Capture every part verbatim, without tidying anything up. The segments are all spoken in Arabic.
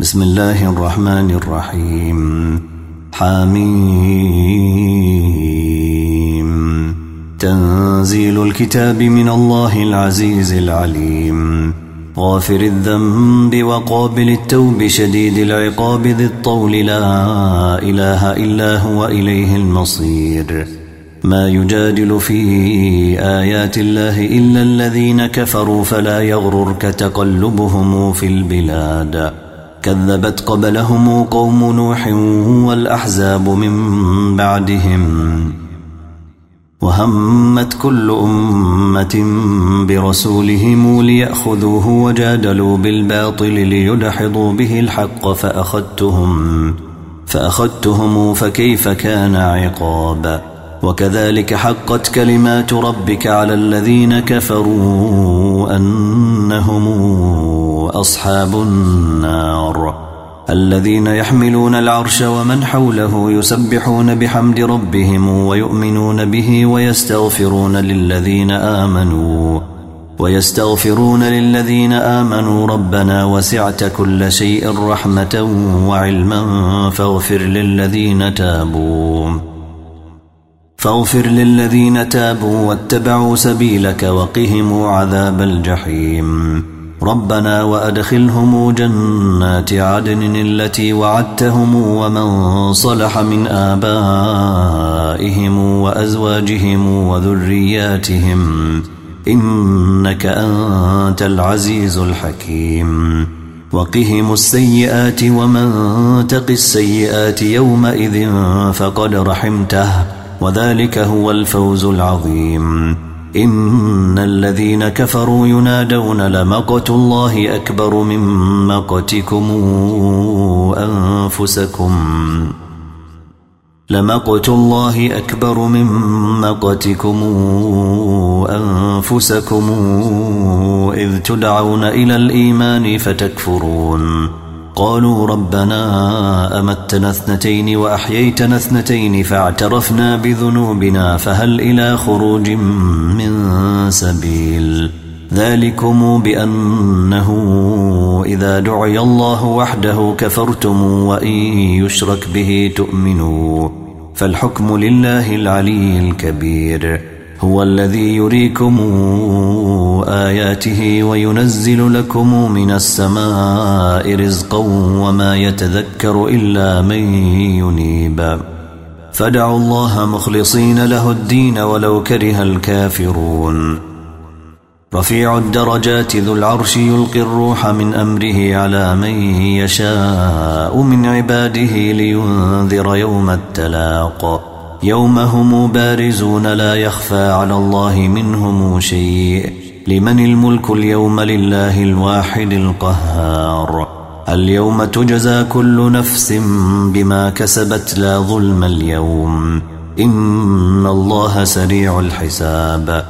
بسم الله الرحمن الرحيم. حميم. تنزيل الكتاب من الله العزيز العليم، غافر الذنب وقابل التوب شديد العقاب ذي الطول، لا إله إلا هو إليه المصير. ما يجادل في آيات الله إلا الذين كفروا، فلا يغررك تقلبهم في البلاد. كذبت قبلهم قوم نوح والأحزاب من بعدهم، وهمت كل أمة برسولهم ليأخذوه، وجادلوا بالباطل ليدحضوا به الحق فأخذتهم فأخذتهم فكيف كان عقاب. وكذلك حقت كلمات ربك على الذين كفروا أنهم أصحاب النار، الذين يحملون العرش ومن حوله يسبحون بحمد ربهم ويؤمنون به ويستغفرون للذين آمنوا ويستغفرون للذين آمنوا ربنا وسعت كل شيء رحمة وعلما فاغفر للذين تابوا فاغفر للذين تابوا واتبعوا سبيلك وقهم عذاب الجحيم. ربنا وأدخلهم جنات عدن التي وعدتهم ومن صلح من آبائهم وأزواجهم وذرياتهم، إنك أنت العزيز الحكيم. وقهم السيئات ومن تق السيئات يومئذ فقد رحمته، وذلك هو الفوز العظيم. إن الذين كفروا ينادون لمقت الله أكبر من مقتكم أنفسكم لمقت الله أكبر من مقتكم أنفسكم إذ تدعون إلى الإيمان فتكفرون. قالوا ربنا أمتنا اثنتين وأحييتنا اثنتين فاعترفنا بذنوبنا فهل إلى خروج من سبيل. ذلكم بأنه إذا دعي الله وحده كفرتم وإن يشرك به تؤمنوا، فالحكم لله العلي الكبير. هو الذي يريكم آياته وينزل لكم من السماء رزقا وما يتذكر إلا من ينيب، فادعوا الله مخلصين له الدين ولو كره الكافرون. رفيع الدرجات ذو العرش يلقي الروح من أمره على من يشاء من عباده لينذر يوم التلاق، يوم هم بارزون لا يخفى على الله منهم شيء. لمن الملك اليوم لله الواحد القهار. اليوم تجزى كل نفس بما كسبت لا ظلم اليوم، إن الله سريع الحساب.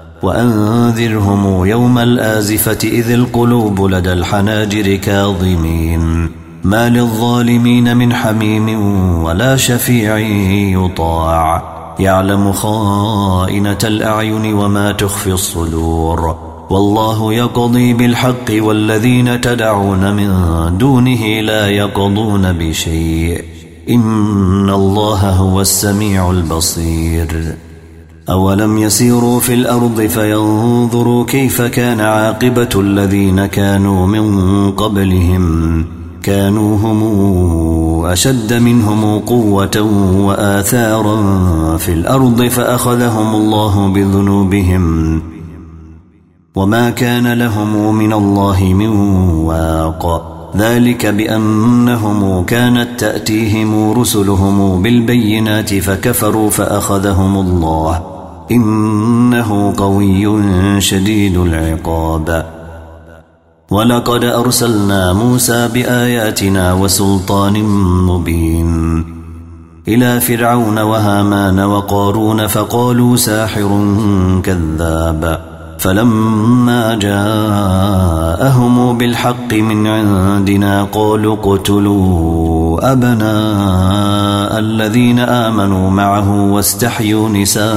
وأنذرهم يوم الآزفة إذ القلوب لدى الحناجر كاظمين، ما للظالمين من حميم ولا شفيع يطاع، يعلم خائنة الأعين وما تخفي الصدور. والله يقضي بالحق والذين تدعون من دونه لا يقضون بشيء، إن الله هو السميع البصير. أولم يسيروا في الأرض فينظروا كيف كان عاقبة الذين كانوا من قبلهم، كانوا هم أشد منهم قوة وآثارا في الأرض فأخذهم الله بذنوبهم، وما كان لهم من الله من واق. ذلك بأنهم كانت تأتيهم رسلهم بالبينات فكفروا فأخذهم الله، إنه قوي شديد العقاب. ولقد أرسلنا موسى بآياتنا وسلطان مبين إلى فرعون وهامان وقارون فقالوا ساحر كذاب، فلما جاءهم بالحق من عندنا قالوا اقتلوا أبناء الذين آمنوا معه واستحيوا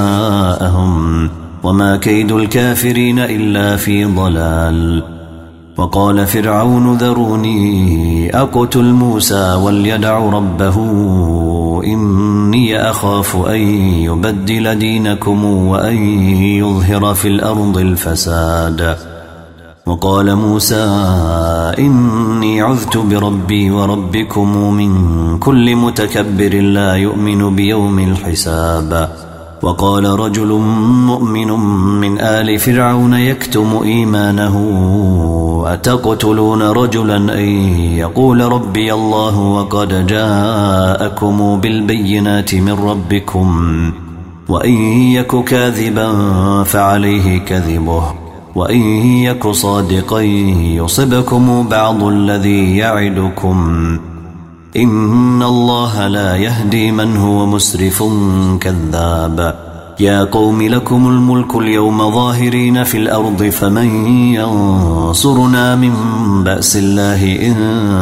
نساءهم، وما كيد الكافرين إلا في ضلال. وقال فرعون ذروني أقتل موسى وليدع ربه إني أخاف أن يبدل دينكم وأن يظهر في الأرض الفساد. وقال موسى إني عذت بربي وربكم من كل متكبر لا يؤمن بيوم الحساب. وقال رجل مؤمن من آل فرعون يكتم إيمانه أتقتلون رجلا أن يقول ربي الله وقد جاءكم بالبينات من ربكم وإن يك كاذبا فعليه كذبه وإن يك صادقا يصبكم بعض الذي يعدكم إن الله لا يهدي من هو مسرف كذاب. يا قوم لكم الملك اليوم ظاهرين في الأرض فمن ينصرنا من بأس الله إن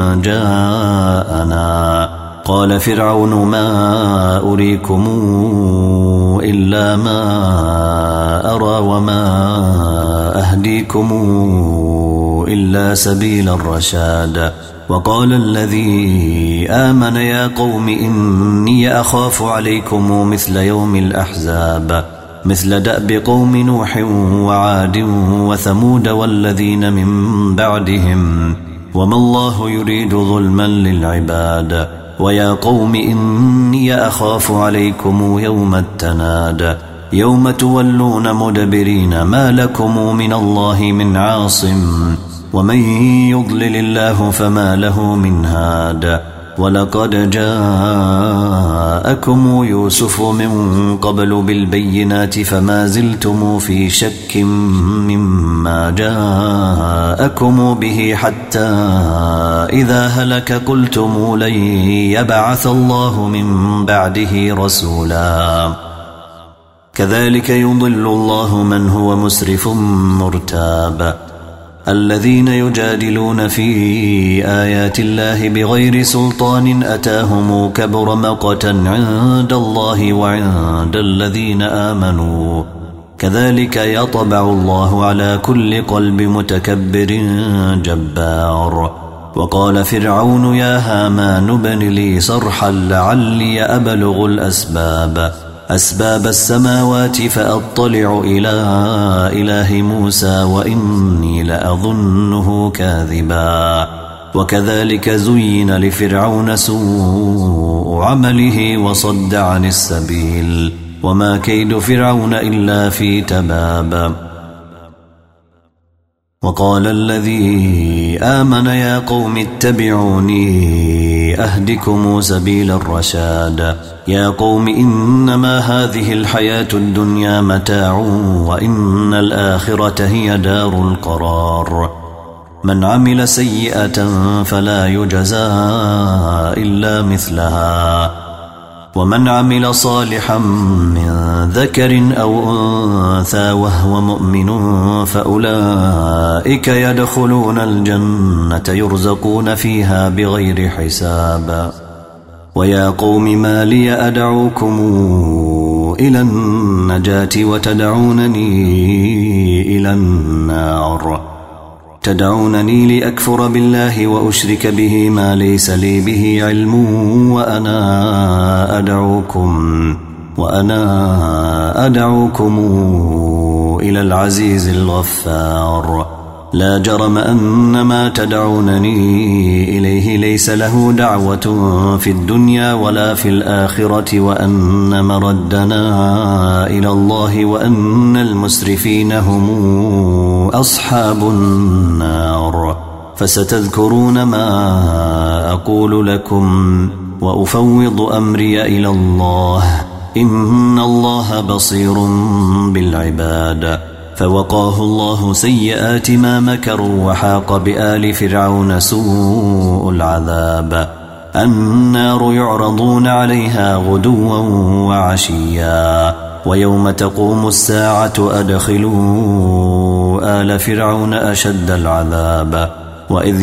جاءنا. قال فرعون ما أريكم إلا ما أرى وما أهديكم إلا سبيل الرشاد. وقال الذي آمن يا قوم إني أخاف عليكم مثل يوم الأحزاب مثل دأب قوم نوح وعاد وثمود والذين من بعدهم وما الله يريد ظلما للعباد. ويا قوم إني أخاف عليكم يوم التناد يوم تولون مدبرين ما لكم من الله من عاصم ومن يضلل الله فما له من هاد. ولقد جاءكم يوسف من قبل بالبينات فما زلتم في شك مما جاءكم به حتى إذا هلك قلتم لن يبعث الله من بعده رسولا. كذلك يضل الله من هو مسرف مرتاب. الذين يجادلون في آيات الله بغير سلطان أتاهم كبر مقتا عند الله وعند الذين آمنوا كذلك يطبع الله على كل قلب متكبر جبار. وقال فرعون يا هامان ابن لي صرحا لعلي أبلغ الأسباب أسباب السماوات فأطلع إلى إله موسى وإني لأظنه كاذبا. وكذلك زين لفرعون سوء عمله وصد عن السبيل وما كيد فرعون إلا في تباب. وقال الذي آمن يا قوم اتبعوني أهدكم سبيل الرشاد. يا قوم إنما هذه الحياة الدنيا متاع وإن الآخرة هي دار القرار. من عمل سيئة فلا يجزى إلا مثلها ومن عمل صالحا من ذكر أو أنثى وهو مؤمن فأولئك يدخلون الجنة يرزقون فيها بغير حساب. ويا قوم ما لي أدعوكم إلى النجاة وتدعونني إلى النار تدعونني لأكفر بالله وأشرك به ما ليس لي به علم وأنا أدعوكم وأنا أدعوكم إلى العزيز الغفار. لا جرم أن ما تدعونني إليه ليس له دعوة في الدنيا ولا في الآخرة وأن مردنا إلى الله وأن المسرفين هم أصحاب النار. فستذكرون ما أقول لكم وأفوض أمري إلى الله إن الله بصير بالعباد. فوقاه الله سيئات ما مكروا وحاق بآل فرعون سوء العذاب. النار يعرضون عليها غدوا وعشيا ويوم تقوم الساعة أدخلوا آل فرعون أشد العذاب. وإذ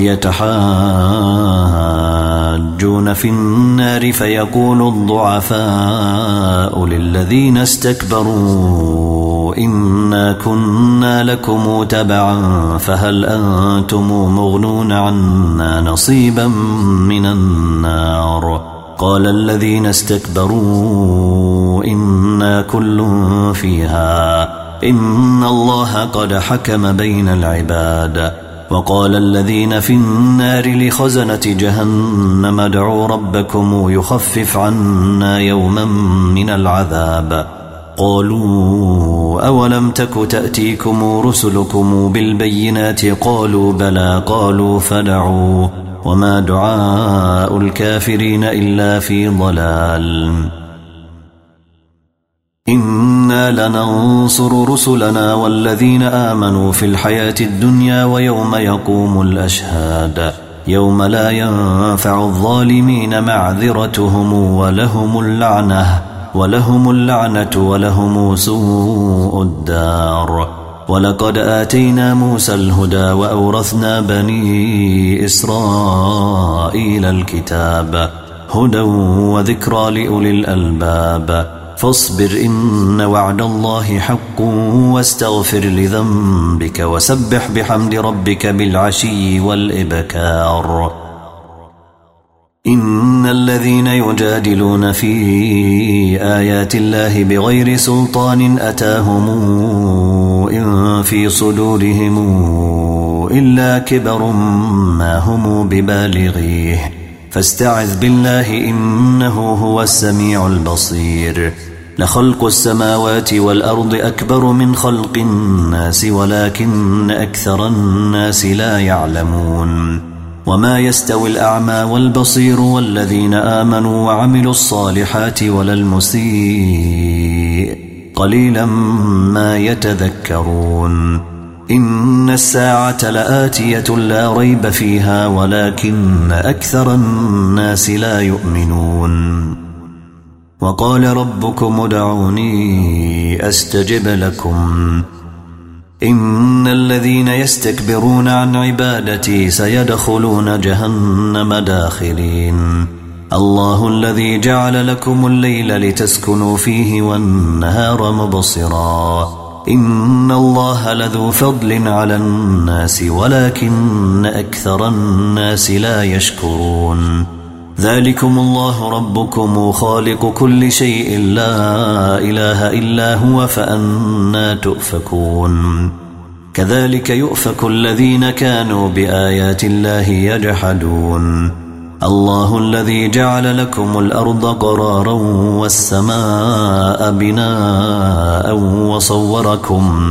يتحاجون في النار فيقول الضعفاء للذين استكبروا إنا كنا لكم تبعا فهل أنتم مغنون عنا نصيبا من النار قال الذين استكبروا إنا كل فيها إن الله قد حكم بين العباد وقال الذين في النار لخزنة جهنم ادعوا ربكم يخفف عنا يوما من العذاب قالوا أولم تك تأتيكم رسلكم بالبينات قالوا بلى قالوا فدعوا وما دعاء الكافرين إلا في ضلال إنا لننصر رسلنا والذين آمنوا في الحياة الدنيا ويوم يقوم الأشهاد يوم لا ينفع الظالمين معذرتهم ولهم اللعنة ولهم اللعنة ولهم سوء الدار ولقد آتينا موسى الهدى وأورثنا بني إسرائيل الكتاب هدى وذكرى لأولي الألباب فاصبر إن وعد الله حق واستغفر لذنبك وسبح بحمد ربك بالعشي والإبكار إن الذين يجادلون في آيات الله بغير سلطان أتاهم إن في صدورهم إلا كبر ما هم ببالغيه فاستعذ بالله إنه هو السميع البصير لخلق السماوات والأرض أكبر من خلق الناس ولكن أكثر الناس لا يعلمون وما يستوي الأعمى والبصير والذين آمنوا وعملوا الصالحات ولا المسيء قليلا ما يتذكرون إن الساعة لآتية لا ريب فيها ولكن أكثر الناس لا يؤمنون وقال ربكم ادعوني أستجب لكم إن الذين يستكبرون عن عبادتي سيدخلون جهنم داخرين الله الذي جعل لكم الليل لتسكنوا فيه والنهار مبصرا إن الله لذو فضل على الناس ولكن أكثر الناس لا يشكرون ذلكم الله ربكم خالق كل شيء لا إله إلا هو فأنا تؤفكون كذلك يؤفك الذين كانوا بآيات الله يجحدون الله الذي جعل لكم الأرض قرارا والسماء بناء وصوركم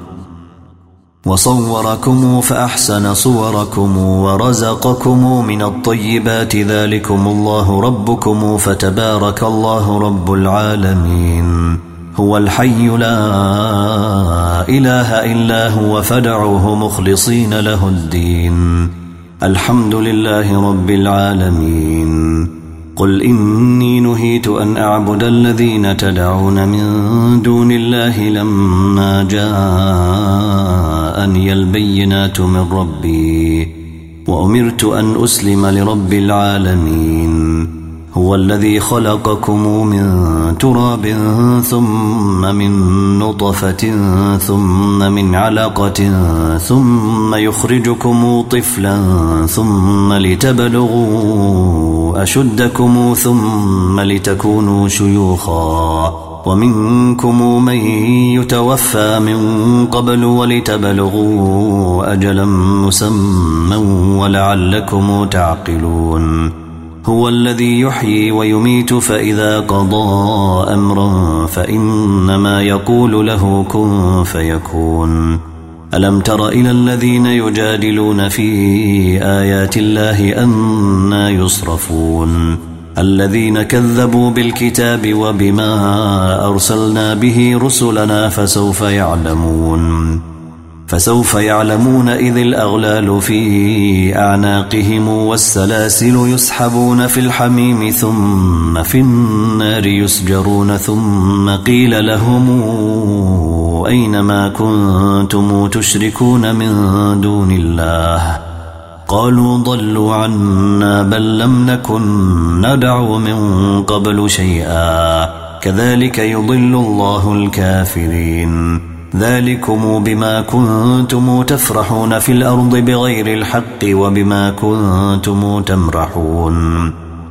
وصوركم فأحسن صوركم ورزقكم من الطيبات ذلكم الله ربكم فتبارك الله رب العالمين هو الحي لا إله إلا هو فادعوه مخلصين له الدين الحمد لله رب العالمين قل إني نهيت أن أعبد الذين تدعون من دون الله لما جاءني البينات من ربي وأمرت أن أسلم لرب العالمين هو الذي خلقكم من تراب ثم من نطفة ثم من علقة ثم يخرجكم طفلا ثم لتبلغوا أشدكم ثم لتكونوا شيوخا ومنكم من يتوفى من قبل ولتبلغوا أجلا مسمى ولعلكم تعقلون هو الذي يحيي ويميت فإذا قضى أمرا فإنما يقول له كن فيكون ألم تر إلى الذين يجادلون في آيات الله أنى يصرفون الذين كذبوا بالكتاب وبما أرسلنا به رسلنا فسوف يعلمون فسوف يعلمون إذ الأغلال في أعناقهم والسلاسل يسحبون في الحميم ثم في النار يسجرون ثم قيل لهم أين ما كنتم تشركون من دون الله قالوا ضلوا عنا بل لم نكن ندعو من قبل شيئا كذلك يضل الله الكافرين ذلكم بما كنتم تفرحون في الأرض بغير الحق وبما كنتم تمرحون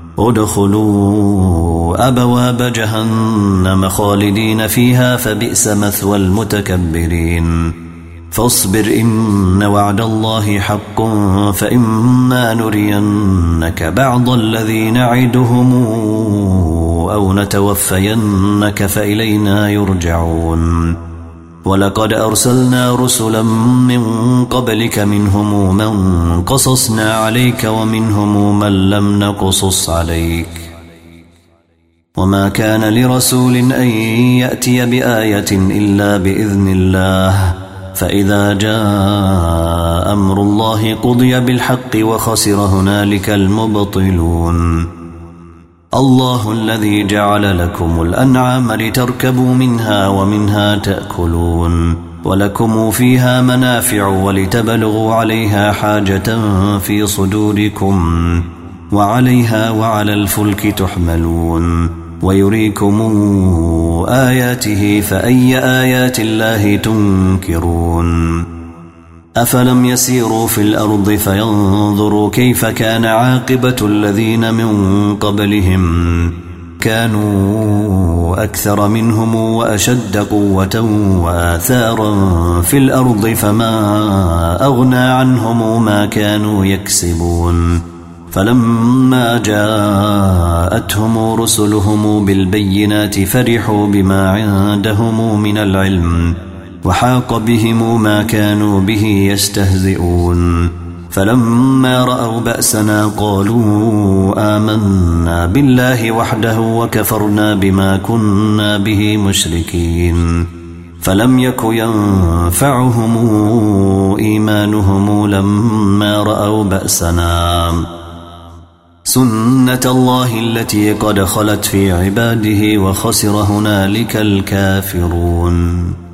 ادخلوا أبواب جهنم خالدين فيها فبئس مثوى المتكبرين فاصبر إن وعد الله حق فإما نرينك بعض الذي نعدهم أو نتوفينك فإلينا يرجعون ولقد أرسلنا رسلا من قبلك منهم من قصصنا عليك ومنهم من لم نقصص عليك وما كان لرسول أن يأتي بآية إلا بإذن الله فإذا جاء أمر الله قضي بالحق وخسر هنالك المبطلون الله الذي جعل لكم الأنعام لتركبوا منها ومنها تأكلون ولكم فيها منافع ولتبلغوا عليها حاجة في صدوركم وعليها وعلى الفلك تحملون ويريكم آياته فأي آيات الله تنكرون أفلم يسيروا في الأرض فينظروا كيف كان عاقبة الذين من قبلهم كانوا أكثر منهم وأشد قوة وآثارا في الأرض فما أغنى عنهم ما كانوا يكسبون فلما جاءتهم رسلهم بالبينات فرحوا بما عندهم من العلم وحاق بهم ما كانوا به يستهزئون فلما رأوا بأسنا قالوا آمنا بالله وحده وكفرنا بما كنا به مشركين فلم يك ينفعهم إيمانهم لما رأوا بأسنا سنة الله التي قد خلت في عباده وخسر هنالك الكافرون